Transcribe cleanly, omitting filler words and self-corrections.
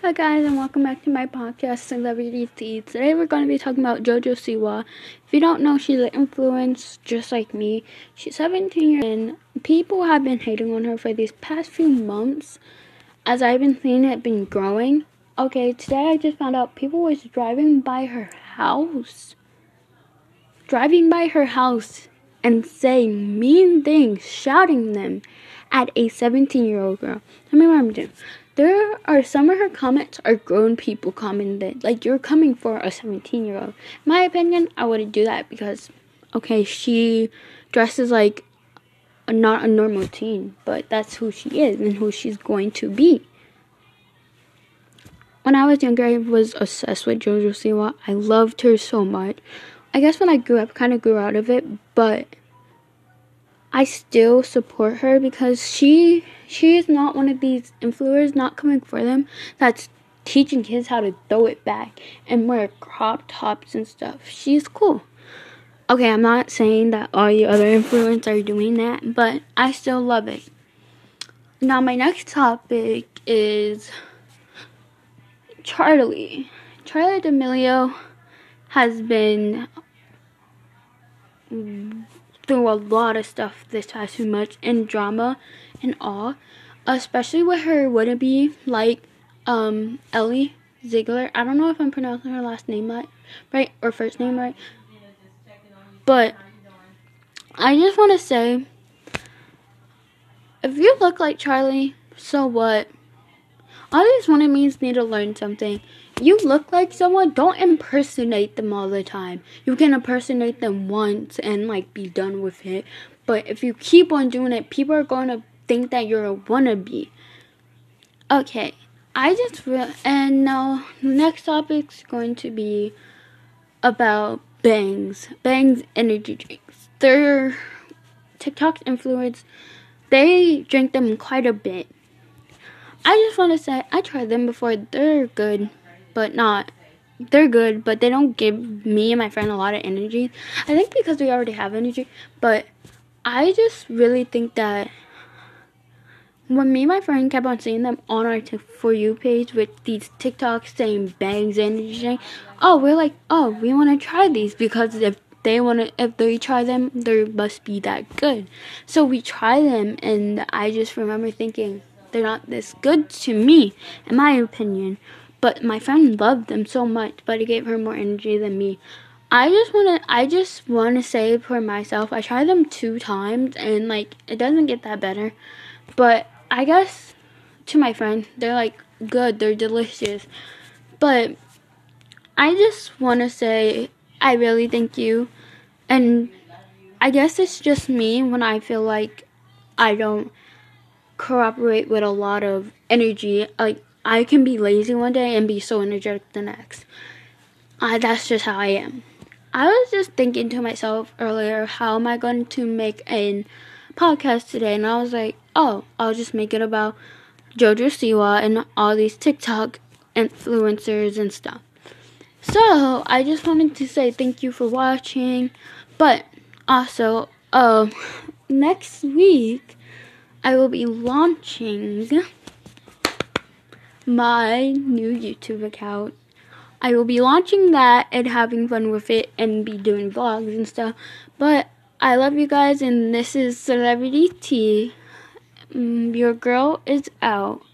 Hi guys, and welcome back to my podcast, Celebrity Tea. Today we're going to be talking about JoJo Siwa. If you don't know, she's an influencer just like me. She's 17 years old, and people have been hating on her for these past few months. As I've been seeing it been growing. Okay, today I just found out people was driving by her house. And saying mean things, shouting them at a 17-year-old girl. Let me remember. There are some of her comments are grown people commenting, like, you're coming for a 17-year-old. In my opinion, I wouldn't do that because, okay, she dresses like not a normal teen, but that's who she is and who she's going to be. When I was younger, I was obsessed with JoJo Siwa. I loved her so much. I guess when I grew up, kind of grew out of it, but I still support her because she is not one of these influencers, not coming for them, that's teaching kids how to throw it back and wear crop tops and stuff. She's cool. Okay, I'm not saying that all the other influencers are doing that, but I still love it. Now, my next topic is Charli. Charli D'Amelio has been through a lot of stuff this past few months and drama and all, especially with her wannabe like Ellie Ziegler. I don't know if I'm pronouncing her last name right or first name right, but I just want to say, if you look like Charli, so what? All these wannabes need to learn something. You look like someone, don't impersonate them all the time. You can impersonate them once and like be done with it. But if you keep on doing it, people are going to think that you're a wannabe. Okay, and now the next topic's going to be about Bangs energy drinks. They're TikTok influencers. They drink them quite a bit. I just want to say, I tried them before. They're good, but they don't give me and my friend a lot of energy. I think because we already have energy, but I just really think that when me and my friend kept on seeing them on our For You page with these TikToks saying Bangs energy drink, we're like, we want to try these because if they try them, they must be that good. So we try them, and I just remember thinking, they're not this good to me, in my opinion. But my friend loved them so much, but it gave her more energy than me. I just wanna say for myself, I tried them 2 times and like it doesn't get that better. But I guess to my friend, they're like good, they're delicious. But I just wanna say I really thank you. And I guess it's just me when I feel like I don't cooperate with a lot of energy. Like, I can be lazy one day and be so energetic the next. That's just how I am. I was just thinking to myself earlier, how am I going to make a podcast today? And I was like, I'll just make it about JoJo Siwa and all these TikTok influencers and stuff. So, I just wanted to say thank you for watching. But also, next week, I will be launching my new YouTube account. I will be launching that and having fun with it and be doing vlogs and stuff. But I love you guys, and this is Celebrity Tea. Your girl is out.